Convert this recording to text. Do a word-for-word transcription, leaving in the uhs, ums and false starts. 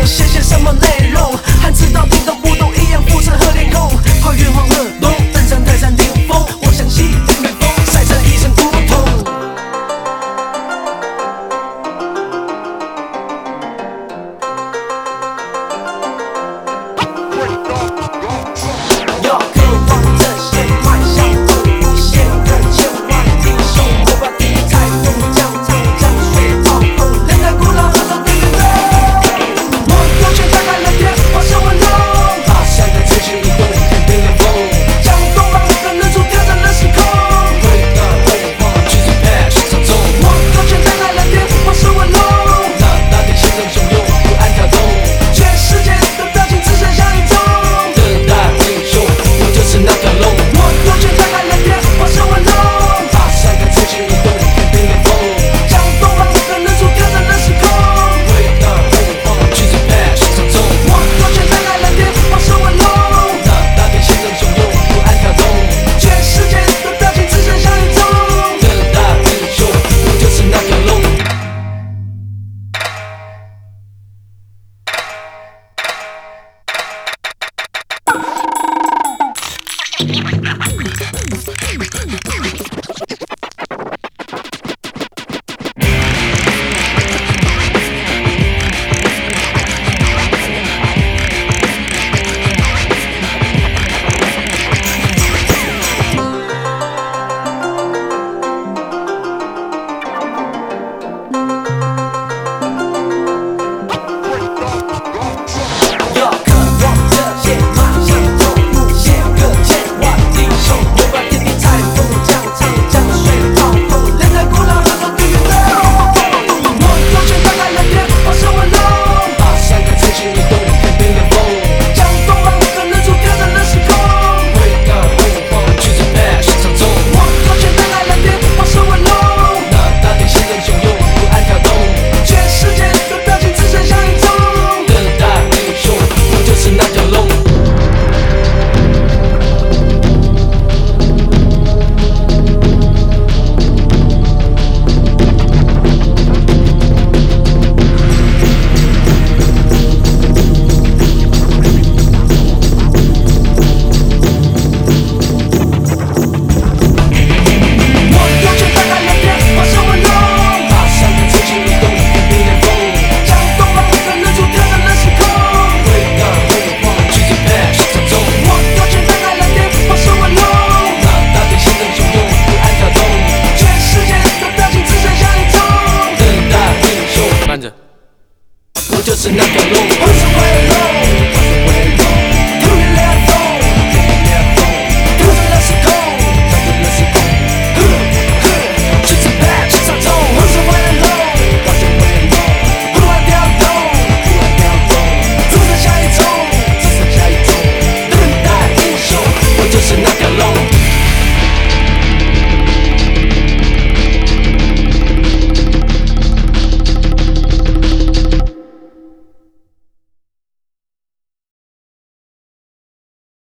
面写些什么内容，汉字到底都不懂，一样肤色和脸孔。跨越黄鹤楼，登上泰山顶峰，我想西顶北风，晒成一身古铜。要渴望这些迈向梦，一线的千万英雄，我把地彩虹江长江水炮轰，两个古老河道对对对。我右拳打开了天，化身文龙，爬山的追寻移动，天边的风，将锋芒的日出挑战了时空。回到辉煌，举着 patch 操纵。我右拳打开了天，化身文龙，那那天心中汹涌，不安跳动，全世界的表情只剩下一种。等待英雄，我就是那条龙。我右拳打开了天，化身文龙，爬山的追寻移动，天边的风，将锋芒的日出挑战了时空。回到辉煌，举着 patch 操纵。我右拳打开了天，化身文龙，那那天心中汹涌，不安跳动，全世界的表情只剩下一种。等待英雄，我就是那条龙。要渴望这些迈向梦，写个千万英雄，我把天地彩虹江长江水炮轰，两个古老河道对对对。我右拳打开了天，化身文龙，爬山的追寻移动，天边的风，将锋芒的日出挑战了时空。回到辉煌，举着 patch 操纵。我右拳打开了天，化身文龙，那那天心中汹涌，不安跳动，全世界的表情只剩下一种。等待英雄，我就是那条龙。我右拳打开了天，化身文龙，爬山的追寻移动，天边的风，将锋芒的日出挑战了时空。回到辉煌，举着 patch 操纵。我右拳打开了天，化身文龙，那那天心中汹涌，不安跳动，全世界的表情只剩下一种。等待英雄，慢着，我就是那条龙。